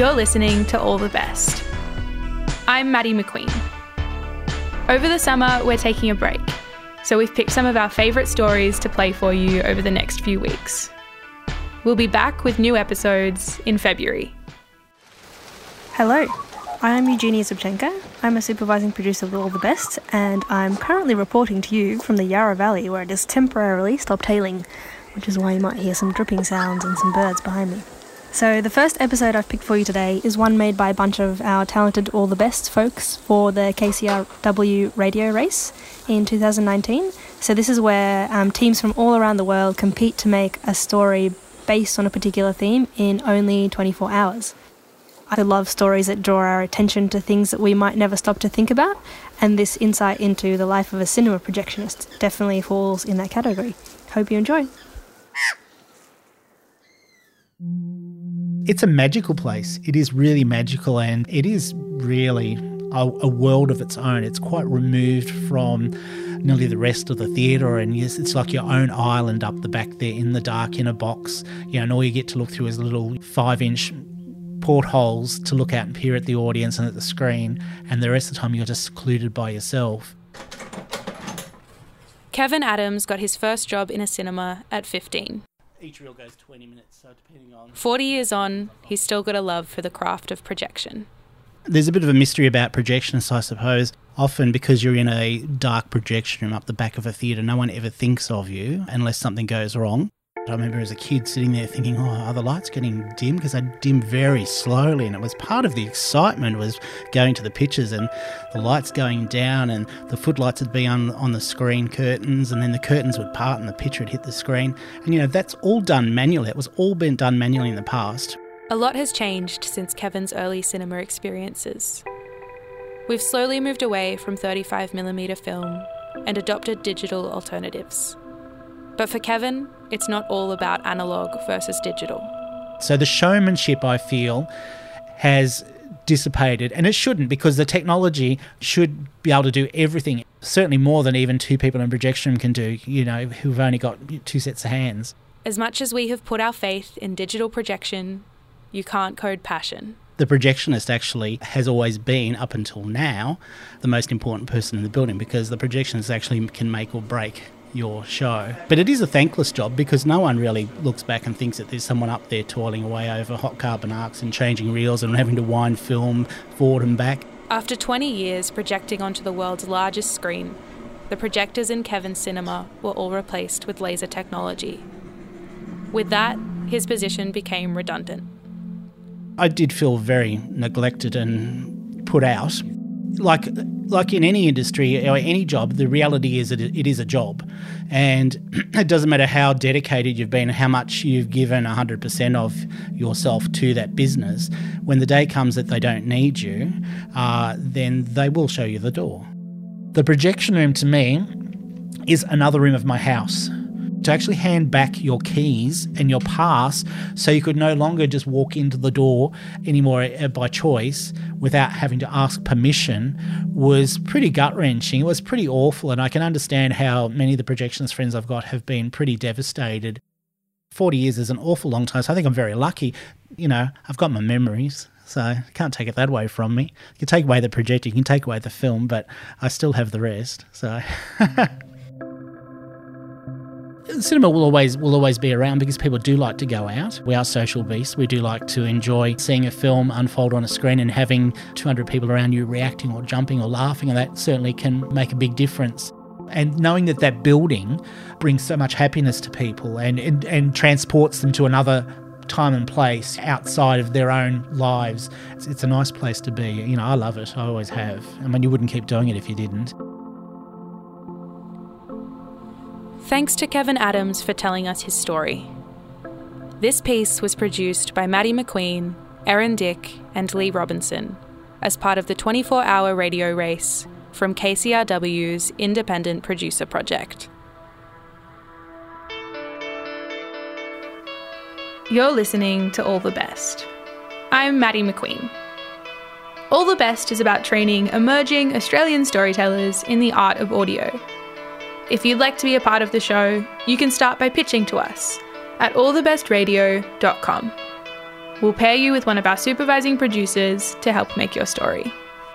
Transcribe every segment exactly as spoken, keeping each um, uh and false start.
You're listening to All the Best. I'm Maddie McQueen. Over the summer, we're taking a break, so we've picked some of our favourite stories to play for you over the next few weeks. We'll be back with new episodes in February. Hello, I'm Eugenia Subchenko. I'm a supervising producer of All the Best, and I'm currently reporting to you from the Yarra Valley, where it has temporarily stopped hailing, which is why you might hear some dripping sounds and some birds behind me. So the first episode I've picked for you today is one made by a bunch of our talented All the Best folks for the K C R W radio race in two thousand nineteen. So this is where um, teams from all around the world compete to make a story based on a particular theme in only twenty-four hours. I love stories that draw our attention to things that we might never stop to think about, and this insight into the life of a cinema projectionist definitely falls in that category. Hope you enjoy. It's a magical place. It is really magical, and it is really a, a world of its own. It's quite removed from nearly the rest of the theatre, and yes, it's like your own island up the back there in the dark in a box. You know, and all you get to look through is little five-inch portholes to look out and peer at the audience and at the screen, and the rest of the time you're just secluded by yourself. Kevin Adams got his first job in a cinema at fifteen. Each reel goes twenty minutes, so depending on... forty years on, he's still got a love for the craft of projection. There's a bit of a mystery about projectionists, I suppose. Often because you're in a dark projection room up the back of a theatre, no one ever thinks of you unless something goes wrong. I remember as a kid sitting there thinking, oh, are the lights getting dim? Because they dim very slowly, and it was part of the excitement was going to the pictures and the lights going down, and the footlights would be on, on the screen curtains, and then the curtains would part and the picture would hit the screen. And, you know, that's all done manually. It was all been done manually in the past. A lot has changed since Kevin's early cinema experiences. We've slowly moved away from thirty-five millimeter film and adopted digital alternatives. But for Kevin, it's not all about analogue versus digital. So the showmanship, I feel, has dissipated, and it shouldn't, because the technology should be able to do everything, certainly more than even two people in a projection room can do, you know, who've only got two sets of hands. As much as we have put our faith in digital projection, you can't code passion. The projectionist actually has always been, up until now, the most important person in the building, because the projectionist actually can make or break your show. But it is a thankless job, because no one really looks back and thinks that there's someone up there toiling away over hot carbon arcs and changing reels and having to wind film forward and back. After twenty years projecting onto the world's largest screen, the projectors in Kevin's cinema were all replaced with laser technology. With that, his position became redundant. I did feel very neglected and put out. Like like in any industry or any job, the reality is that it is a job, and it doesn't matter how dedicated you've been, how much you've given one hundred percent of yourself to that business. When the day comes that they don't need you, uh, then they will show you the door. The projection room to me is another room of my house. To actually hand back your keys and your pass so you could no longer just walk into the door anymore by choice without having to ask permission was pretty gut-wrenching. It was pretty awful, and I can understand how many of the projectionist friends I've got have been pretty devastated. forty years is an awful long time, so I think I'm very lucky. You know, I've got my memories, so I can't take it that way from me. You can take away the projector, you can take away the film, but I still have the rest, so... Cinema will always will always be around because people do like to go out. We are social beasts. We do like to enjoy seeing a film unfold on a screen and having two hundred people around you reacting or jumping or laughing, and that certainly can make a big difference. And knowing that that building brings so much happiness to people and, and, and transports them to another time and place outside of their own lives, it's, it's a nice place to be. You know, I love it. I always have. I mean, you wouldn't keep doing it if you didn't. Thanks to Kevin Adams for telling us his story. This piece was produced by Maddie McQueen, Erin Dick and Lee Robinson as part of the twenty-four hour radio race from K C R W's Independent Producer Project. You're listening to All the Best. I'm Maddie McQueen. All the Best is about training emerging Australian storytellers in the art of audio. If you'd like to be a part of the show, you can start by pitching to us at all the best radio dot com. We'll pair you with one of our supervising producers to help make your story.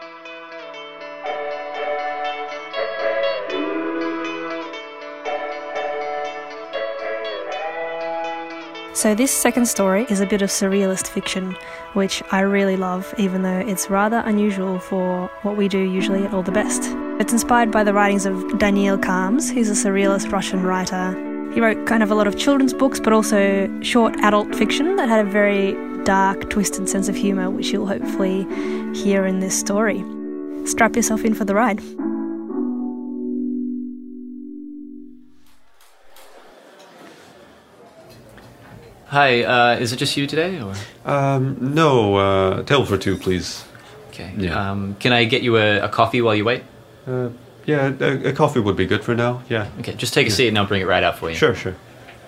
So this second story is a bit of surrealist fiction, which I really love, even though it's rather unusual for what we do usually at All the Best. It's inspired by the writings of Daniil Kams, who's a surrealist Russian writer. He wrote kind of a lot of children's books, but also short adult fiction that had a very dark, twisted sense of humour, which you'll hopefully hear in this story. Strap yourself in for the ride. Hi, uh, is it just you today, or? Um, no, uh, table for two, please. Okay. Yeah. Um, can I get you a, a coffee while you wait? Uh, yeah, a, a coffee would be good for now, yeah. Okay, just take a Yeah. seat and I'll bring it right out for you. Sure, sure.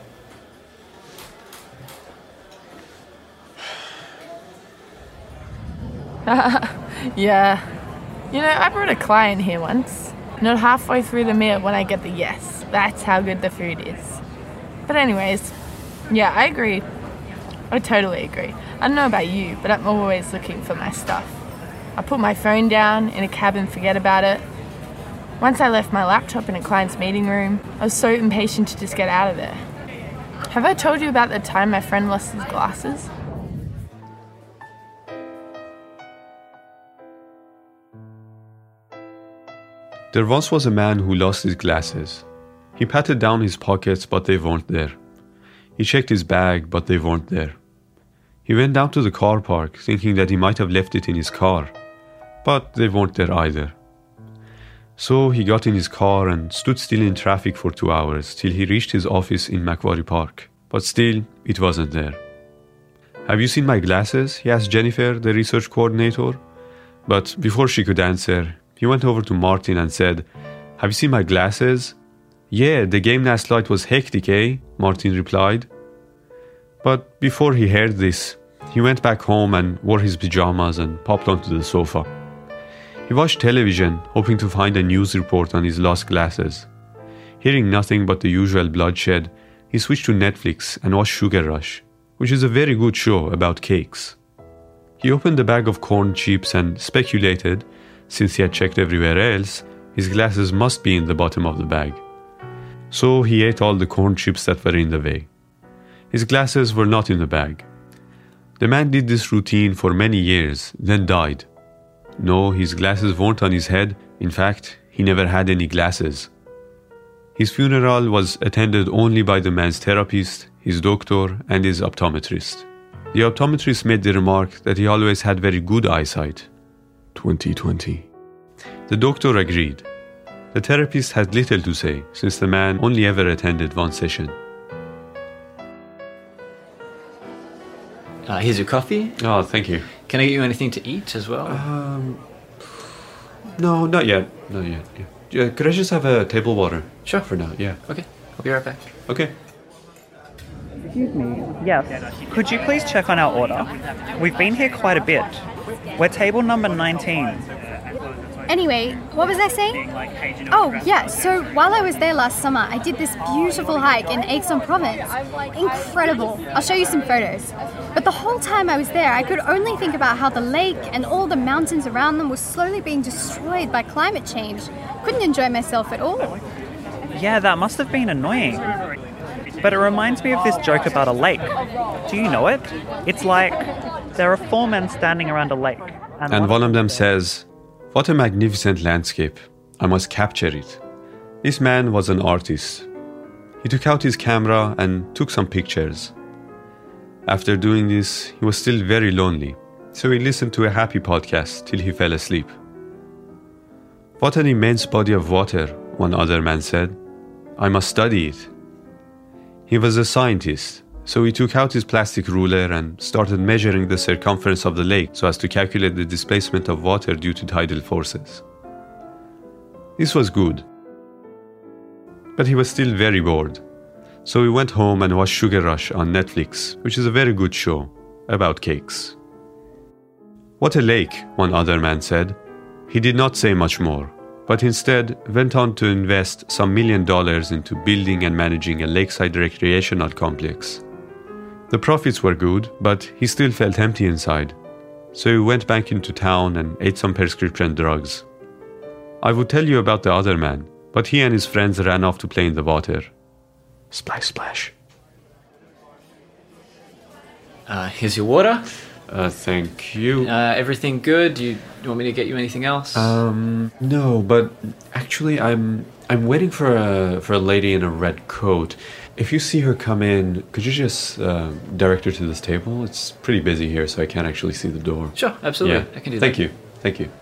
Yeah. You know, I brought a client here once. Not halfway through the meal when I get the yes. That's how good the food is. But anyways, yeah, I agree. I totally agree. I don't know about you, but I'm always looking for my stuff. I put my phone down in a cab and forget about it. Once I left my laptop in a client's meeting room, I was so impatient to just get out of there. Have I told you about the time my friend lost his glasses? There once was a man who lost his glasses. He patted down his pockets, but they weren't there. He checked his bag, but they weren't there. He went down to the car park, thinking that he might have left it in his car, but they weren't there either. So he got in his car and stood still in traffic for two hours till he reached his office in Macquarie Park, but still, it wasn't there. Have you seen my glasses? He asked Jennifer, the research coordinator. But before she could answer, he went over to Martin and said, "Have you seen my glasses?" "Yeah, the game last night was hectic, eh?" Martin replied. But before he heard this, he went back home and wore his pajamas and popped onto the sofa. He watched television, hoping to find a news report on his lost glasses. Hearing nothing but the usual bloodshed, he switched to Netflix and watched Sugar Rush, which is a very good show about cakes. He opened a bag of corn chips and speculated, since he had checked everywhere else, his glasses must be in the bottom of the bag. So he ate all the corn chips that were in the way. His glasses were not in the bag. The man did this routine for many years, then died. No, his glasses weren't on his head. In fact, he never had any glasses. His funeral was attended only by the man's therapist, his doctor, and his optometrist. The optometrist made the remark that he always had very good eyesight. twenty twenty. The doctor agreed. The therapist had little to say, since the man only ever attended one session. Uh, here's your coffee. Oh, thank you. Can I get you anything to eat as well? Um, no, not yet. Not yet. Yeah. Uh, could I just have a table water? Sure. For now, yeah. Okay, I'll be right back. Okay. Excuse me. Yes. Could you please check on our order? We've been here quite a bit. We're table number nineteen. Anyway, what was I saying? Oh, yeah, so while I was there last summer, I did this beautiful hike in Aix-en-Provence. Incredible. I'll show you some photos. But the whole time I was there, I could only think about how the lake and all the mountains around them were slowly being destroyed by climate change. Couldn't enjoy myself at all. Yeah, that must have been annoying. But it reminds me of this joke about a lake. Do you know it? It's like, there are four men standing around a lake. And, and one of them says, "What a magnificent landscape. I must capture it." This man was an artist. He took out his camera and took some pictures. After doing this, he was still very lonely, so he listened to a happy podcast till he fell asleep. "What an immense body of water," one other man said. "I must study it." He was a scientist, so he took out his plastic ruler and started measuring the circumference of the lake so as to calculate the displacement of water due to tidal forces. This was good. But he was still very bored. So he went home and watched Sugar Rush on Netflix, which is a very good show about cakes. "What a lake," one other man said. He did not say much more, but instead went on to invest some million dollars into building and managing a lakeside recreational complex. The profits were good, but he still felt empty inside. So he went back into town and ate some prescription drugs. I would tell you about the other man, but he and his friends ran off to play in the water. Splash, splash. Uh, here's your water. Uh, thank you. Uh, everything good? Do you, do you want me to get you anything else? Um, no, but actually I'm I'm waiting for a for a lady in a red coat. If you see her come in, could you just uh, direct her to this table? It's pretty busy here, so I can't actually see the door. Sure, absolutely. Yeah. I can do Thank that. you. Thank you.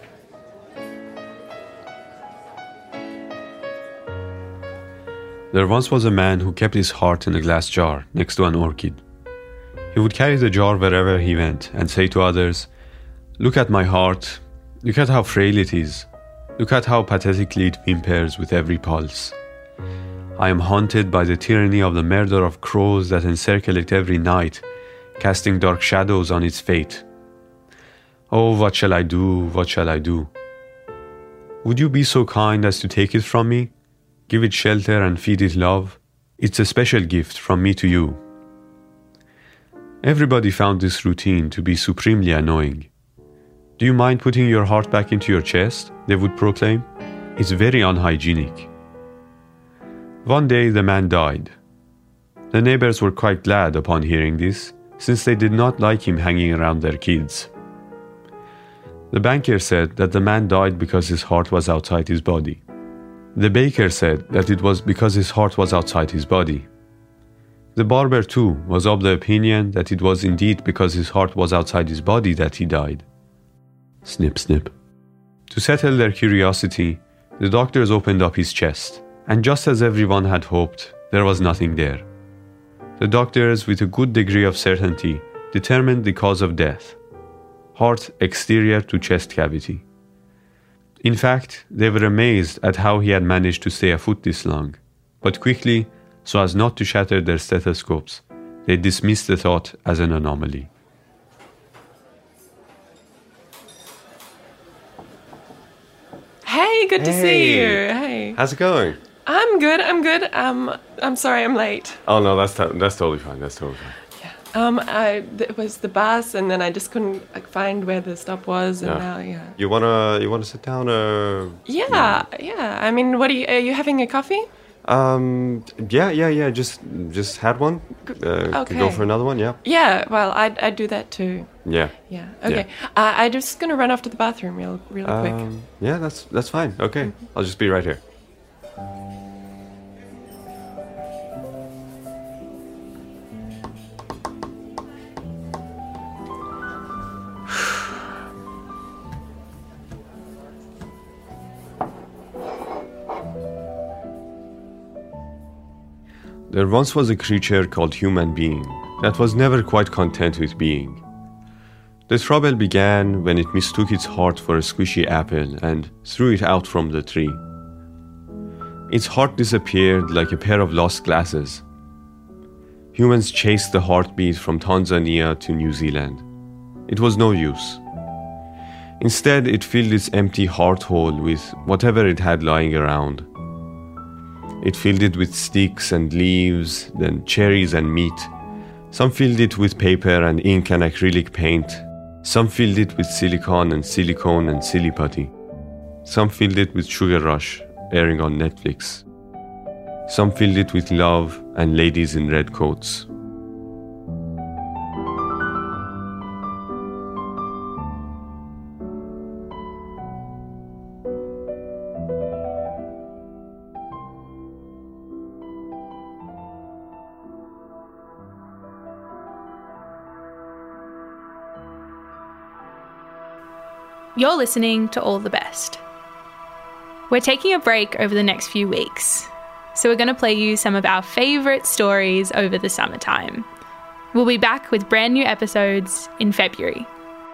There once was a man who kept his heart in a glass jar next to an orchid. He would carry the jar wherever he went and say to others, "Look at my heart. Look at how frail it is. Look at how pathetically it whimpers with every pulse. I am haunted by the tyranny of the murder of crows that encircle it every night, casting dark shadows on its fate. Oh, what shall I do? What shall I do? Would you be so kind as to take it from me? Give it shelter and feed it love. It's a special gift from me to you." Everybody found this routine to be supremely annoying. "Do you mind putting your heart back into your chest?" they would proclaim. "It's very unhygienic." One day the man died. The neighbors were quite glad upon hearing this, since they did not like him hanging around their kids. The banker said that the man died because his heart was outside his body. The baker said that it was because his heart was outside his body. The barber too was of the opinion that it was indeed because his heart was outside his body that he died. Snip, snip. To settle their curiosity, the doctors opened up his chest, and just as everyone had hoped, there was nothing there. The doctors, with a good degree of certainty, determined the cause of death: heart exterior to chest cavity. In fact, they were amazed at how he had managed to stay afoot this long, but quickly, so as not to shatter their stethoscopes, they dismissed the thought as an anomaly. Hey, good to Hey. see you. Hey. How's it going? I'm good. I'm good. Um, I'm sorry I'm late. Oh no, that's to- that's totally fine. That's totally fine. Um, I it was the bus, and then I just couldn't like find where the stop was, and Yeah. now yeah. You wanna you wanna sit down or? Yeah, yeah. I mean, what are you? Are you having a coffee? Um. Yeah, yeah, yeah. Just just had one. Uh, Could go okay. for another one. Yeah. Yeah. Well, I'd I'd do that too. Yeah. Yeah. Okay. Uh, I'm just gonna run off to the bathroom real real quick. Um, yeah, that's that's fine. Okay, I'll just be right here. There once was a creature called human being that was never quite content with being. The trouble began when it mistook its heart for a squishy apple and threw it out from the tree. Its heart disappeared like a pair of lost glasses. Humans chased the heartbeat from Tanzania to New Zealand. It was no use. Instead, it filled its empty heart hole with whatever it had lying around. It filled it with sticks and leaves, then cherries and meat. Some filled it with paper and ink and acrylic paint. Some filled it with silicone and silicone and silly putty. Some filled it with Sugar Rush, airing on Netflix. Some filled it with love and ladies in red coats. You're listening to All the Best. We're taking a break over the next few weeks, so we're going to play you some of our favourite stories over the summertime. We'll be back with brand new episodes in February.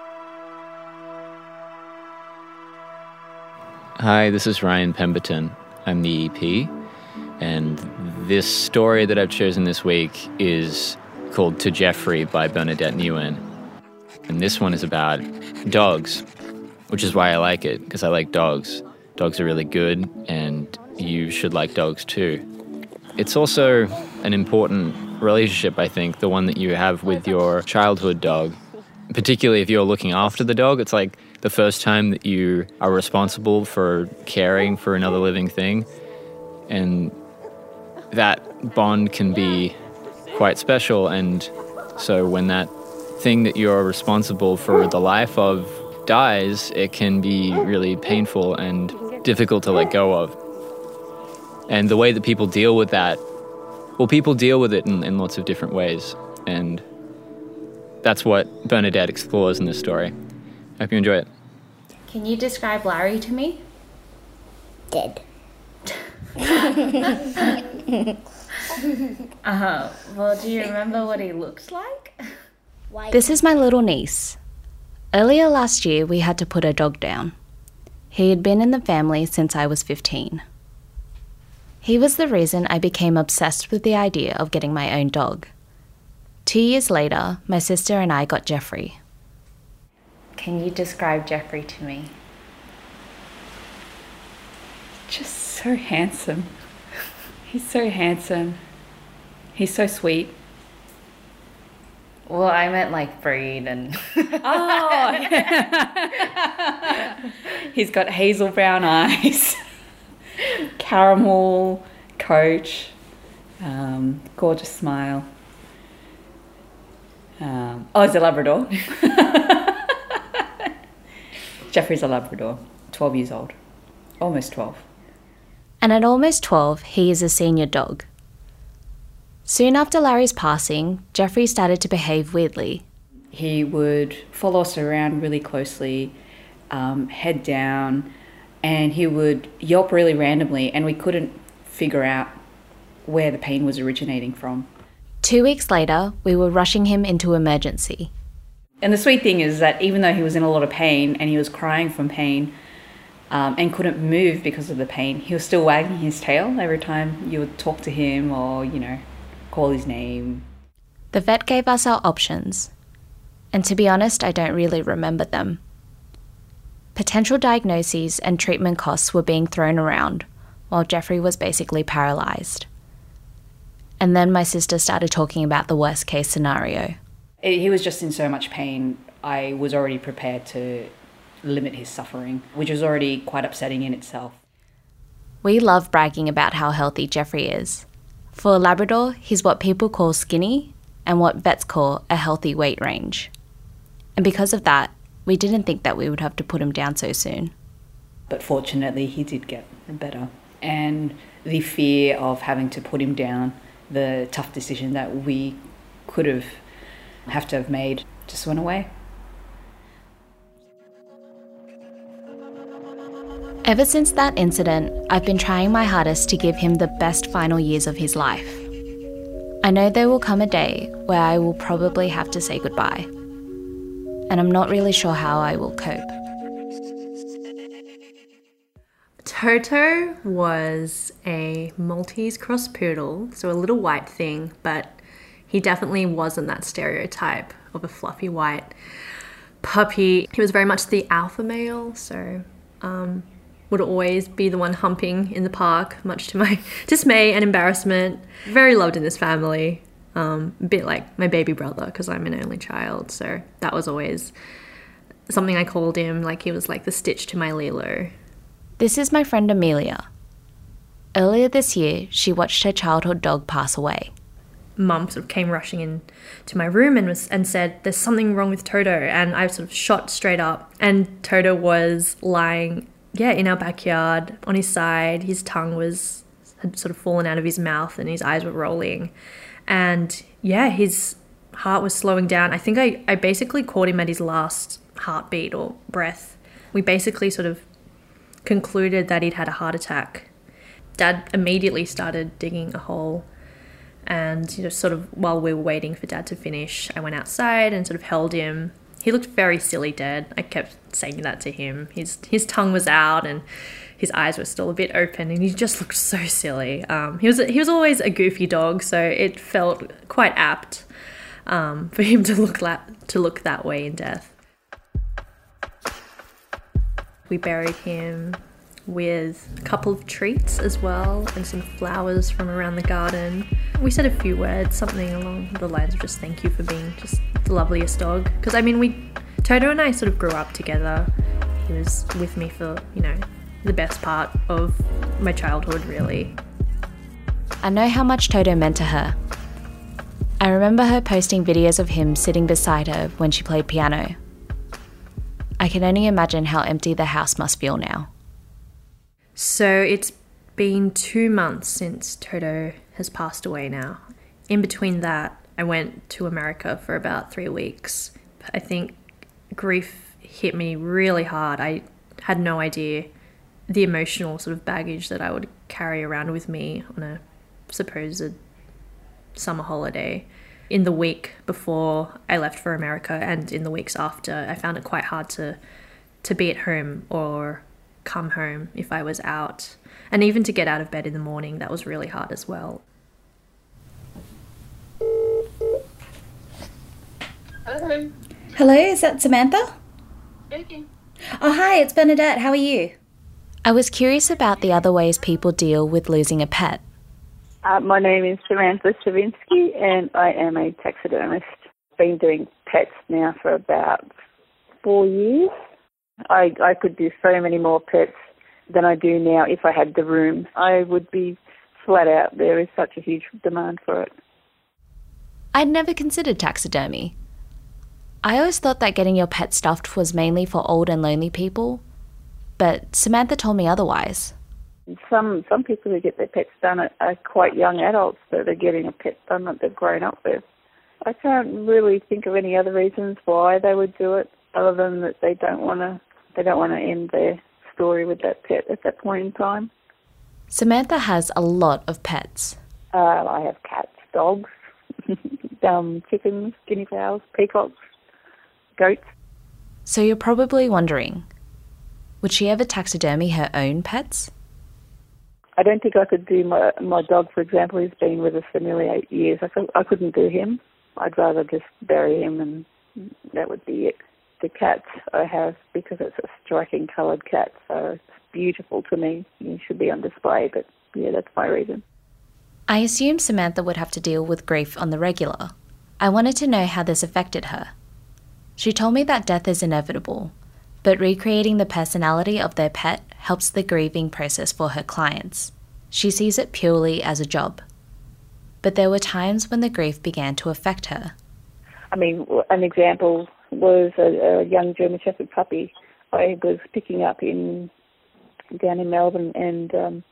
Hi, this is Ryan Pemberton. I'm the E P, and this story that I've chosen this week is called To Jeffrey by Bernadette Nguyen. And this one is about dogs, which is why I like it, because I like dogs. Dogs are really good, and you should like dogs too. It's also an important relationship, I think, the one that you have with your childhood dog. Particularly if you're looking after the dog, it's like the first time that you are responsible for caring for another living thing. And that bond can be quite special. And so when that thing that you're responsible for the life of dies, it can be really painful and difficult to let go of. And the way that people deal with that, well, people deal with it in, in lots of different ways. And that's what Bernadette explores in this story. I hope you enjoy it. Can you describe Larry to me? Dead. uh-huh. Well, do you remember what he looked like? This is my little niece. Earlier last year, we had to put her dog down. He had been in the family since I was fifteen. He was the reason I became obsessed with the idea of getting my own dog. Two years later, my sister and I got Jeffrey. Can you describe Jeffrey to me? Just so handsome. He's so handsome. He's so sweet. Well, I meant like breed and... Oh! He's got hazel brown eyes, caramel coat, um, gorgeous smile. Um, oh, he's a Labrador. Jeffrey's a Labrador, twelve years old, almost twelve. And at almost twelve, he is a senior dog. Soon after Larry's passing, Jeffrey started to behave weirdly. He would follow us around really closely, um, head down, and he would yelp really randomly, and we couldn't figure out where the pain was originating from. Two weeks later, we were rushing him into emergency. And the sweet thing is that even though he was in a lot of pain and he was crying from pain um, and couldn't move because of the pain, he was still wagging his tail every time you would talk to him or, you know, call his name. The vet gave us our options, and to be honest, I don't really remember them. Potential diagnoses and treatment costs were being thrown around, while Jeffrey was basically paralysed. And then my sister started talking about the worst case scenario. He was just in so much pain, I was already prepared to limit his suffering, which was already quite upsetting in itself. We love bragging about how healthy Jeffrey is. For a Labrador, he's what people call skinny and what vets call a healthy weight range. And because of that, we didn't think that we would have to put him down so soon. But fortunately, he did get better. And the fear of having to put him down, the tough decision that we could have have to have made, just went away. Ever since that incident, I've been trying my hardest to give him the best final years of his life. I know there will come a day where I will probably have to say goodbye, and I'm not really sure how I will cope. Toto was a Maltese cross poodle, so a little white thing, but he definitely wasn't that stereotype of a fluffy white puppy. He was very much the alpha male, so um, would always be the one humping in the park, much to my dismay and embarrassment. Very loved in this family, um, a bit like my baby brother because I'm an only child, so that was always something I called him, like he was like the Stitch to my Lilo. This is my friend Amelia. Earlier this year, she watched her childhood dog pass away. Mum sort of came rushing in to my room and was and said, "There's something wrong with Toto," and I sort of shot straight up, and Toto was lying, yeah, in our backyard on his side. His tongue was had sort of fallen out of his mouth and his eyes were rolling, and yeah, his heart was slowing down. I think I, I basically caught him at his last heartbeat or breath. We basically sort of concluded that he'd had a heart attack. Dad immediately started digging a hole, and you know, sort of while we were waiting for Dad to finish, I went outside and sort of held him. He looked very silly dead. I kept saying that to him. His his tongue was out and his eyes were still a bit open, and he just looked so silly. Um, he was he was always a goofy dog, so it felt quite apt um, for him to look that to look that way in death. We buried him with a couple of treats as well and some flowers from around the garden. We said a few words, something along the lines of just thank you for being just the loveliest dog. Because I mean, we, Toto and I sort of grew up together. He was with me for, you know, the best part of my childhood, really. I know how much Toto meant to her. I remember her posting videos of him sitting beside her when she played piano. I can only imagine how empty the house must feel now. So it's been two months since Toto has passed away now. In between that, I went to America for about three weeks. I think grief hit me really hard. I had no idea the emotional sort of baggage that I would carry around with me on a supposed summer holiday. In the week before I left for America and in the weeks after, I found it quite hard to to be at home or come home if I was out. And even to get out of bed in the morning, that was really hard as well. Hello. Hello, is that Samantha? Speaking. Oh, hi, it's Bernadette. How are you? I was curious about the other ways people deal with losing a pet. Uh, my name is Samantha Stravinsky and I am a taxidermist. Been doing pets now for about four years. I, I could do so many more pets than I do now if I had the room. I would be flat out. There is such a huge demand for it. I'd never considered taxidermy. I always thought that getting your pet stuffed was mainly for old and lonely people, but Samantha told me otherwise. Some some people who get their pets done are, are quite young adults, so they're getting a pet done that they've grown up with. I can't really think of any other reasons why they would do it, other than that they don't want to they don't want to end their story with that pet at that point in time. Samantha has a lot of pets. Uh, I have cats, dogs, um, chickens, guinea fowls, peacocks, goats. So you're probably wondering, would she ever taxidermy her own pets? I don't think I could do my my dog, for example. He's been with us for nearly eight years. I, could, I couldn't do him. I'd rather just bury him and that would be it. The cats I have, because it's a striking coloured cat, so it's beautiful to me. It should be on display, but yeah, that's my reason. I assume Samantha would have to deal with grief on the regular. I wanted to know how this affected her. She told me that death is inevitable, but recreating the personality of their pet helps the grieving process for her clients. She sees it purely as a job. But there were times when the grief began to affect her. I mean, an example was a, a young German Shepherd puppy I was picking up in down in Melbourne, and um,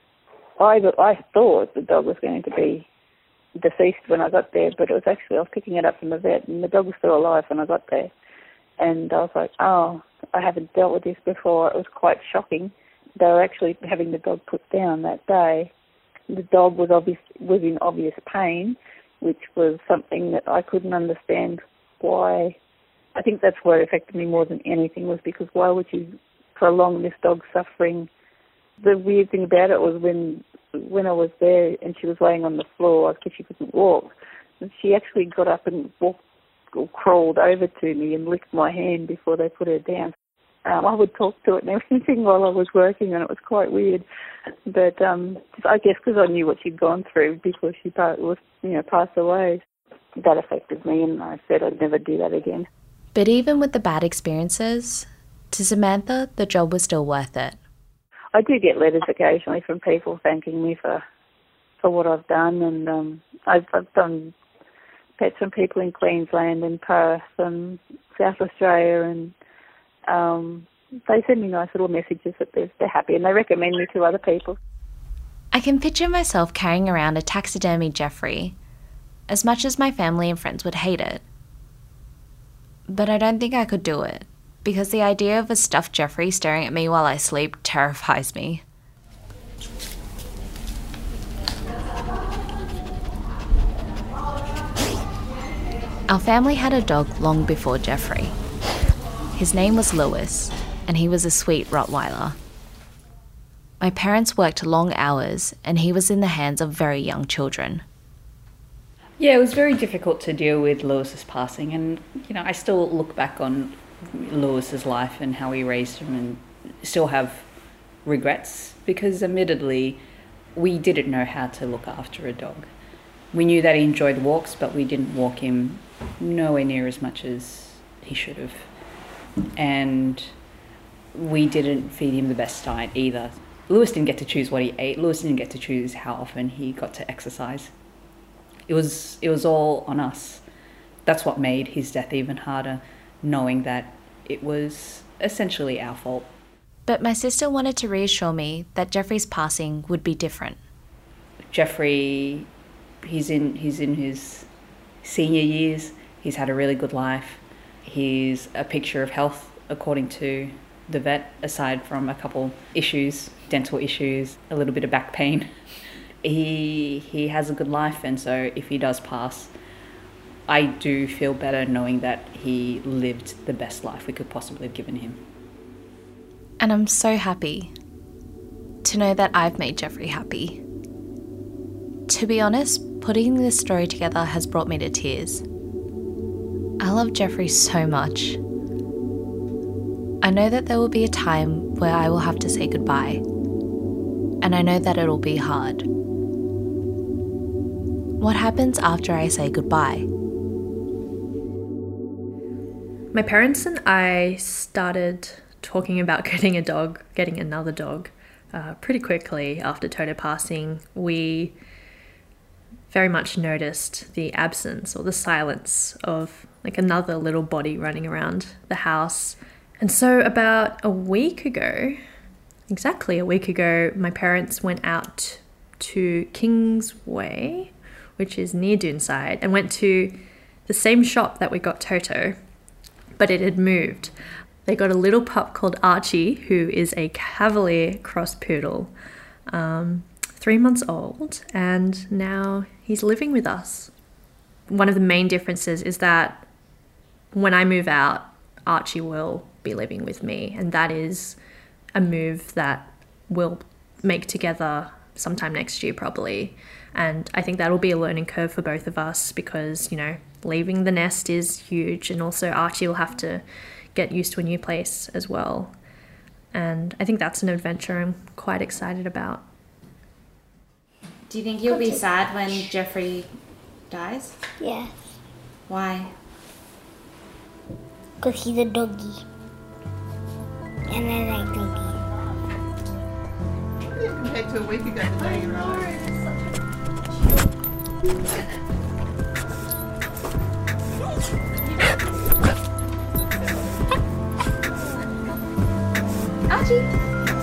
I I thought the dog was going to be deceased when I got there, but it was actually, I was picking it up from the vet, and the dog was still alive when I got there. And I was like, oh, I haven't dealt with this before. It was quite shocking. They were actually having the dog put down that day. The dog was obvious, was in obvious pain, which was something that I couldn't understand why. I think that's what affected me more than anything, was because why would you prolong this dog's suffering? The weird thing about it was when when I was there and she was laying on the floor because she couldn't walk, she actually got up and walked or crawled over to me and licked my hand before they put her down. Um, I would talk to it and everything while I was working, and it was quite weird. But um, I guess because I knew what she'd gone through before she was, you know, passed away, that affected me, and I said I'd never do that again. But even with the bad experiences, to Samantha, the job was still worth it. I do get letters occasionally from people thanking me for for what I've done, and um, I've, I've done pets from people in Queensland and Perth and South Australia, and um, they send me nice little messages that they're, they're happy, and they recommend me to other people. I can picture myself carrying around a taxidermy Jeffrey, as much as my family and friends would hate it. But I don't think I could do it, because the idea of a stuffed Jeffrey staring at me while I sleep terrifies me. Our family had a dog long before Jeffrey. His name was Lewis, and he was a sweet Rottweiler. My parents worked long hours, and he was in the hands of very young children. Yeah, it was very difficult to deal with Lewis's passing, and you know, I still look back on Lewis's life and how he raised him, and still have regrets because admittedly we didn't know how to look after a dog. We knew that he enjoyed walks, but we didn't walk him nowhere near as much as he should have. And we didn't feed him the best diet either. Lewis didn't get to choose what he ate. Lewis didn't get to choose how often he got to exercise. It was it was all on us. That's what made his death even harder, knowing that it was essentially our fault. But my sister wanted to reassure me that Jeffrey's passing would be different. Jeffrey, he's in he's in his senior years. He's had a really good life. He's a picture of health, according to the vet, aside from a couple issues, dental issues, a little bit of back pain. He he has a good life, and so if he does pass, I do feel better knowing that he lived the best life we could possibly have given him. And I'm so happy to know that I've made Jeffrey happy. To be honest, putting this story together has brought me to tears. I love Jeffrey so much. I know that there will be a time where I will have to say goodbye, and I know that it'll be hard. What happens after I say goodbye? My parents and I started talking about getting a dog, getting another dog, uh, pretty quickly after Toto passing. We very much noticed the absence or the silence of like another little body running around the house. And so about a week ago, exactly a week ago, my parents went out to Kingsway, which is near Doonside, and went to the same shop that we got Toto, but it had moved. They got a little pup called Archie, who is a Cavalier cross poodle, um, three months old, and now he's living with us. One of the main differences is that when I move out, Archie will be living with me, and that is a move that we'll make together sometime next year probably. And I think that'll be a learning curve for both of us because, you know, leaving the nest is huge, and also Archie will have to get used to a new place as well. And I think that's an adventure I'm quite excited about. Do you think you'll be sad when Jeffrey dies? Yes. Why? Because he's a doggy. And I like doggies. Compared to a week ago, the day you're right. Archie!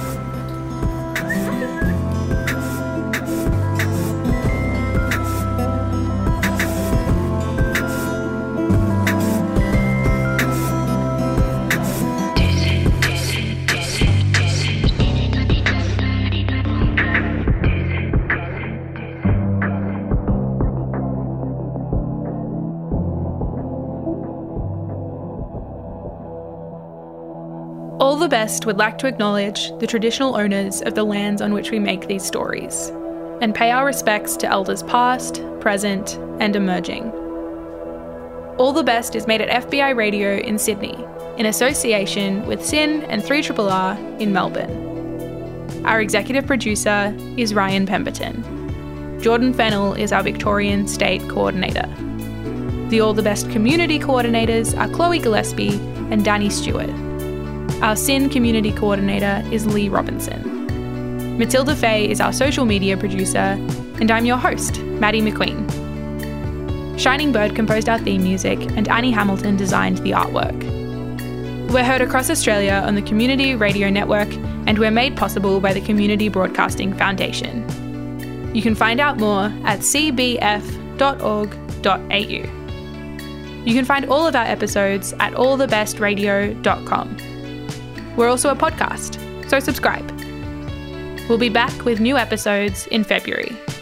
All the Best would like to acknowledge the traditional owners of the lands on which we make these stories, and pay our respects to elders past, present, and emerging. All the Best is made at F B I Radio in Sydney, in association with S Y N and three R R R in Melbourne. Our executive producer is Ryan Pemberton. Jordan Fennell is our Victorian State Coordinator. The All the Best community coordinators are Chloe Gillespie and Danny Stewart. Our S Y N Community Coordinator is Lee Robinson. Matilda Fay is our social media producer, and I'm your host, Maddie McQueen. Shining Bird composed our theme music, and Annie Hamilton designed the artwork. We're heard across Australia on the Community Radio Network, and we're made possible by the Community Broadcasting Foundation. You can find out more at c b f dot org dot a u. You can find all of our episodes at all the best radio dot com. We're also a podcast, so subscribe. We'll be back with new episodes in February.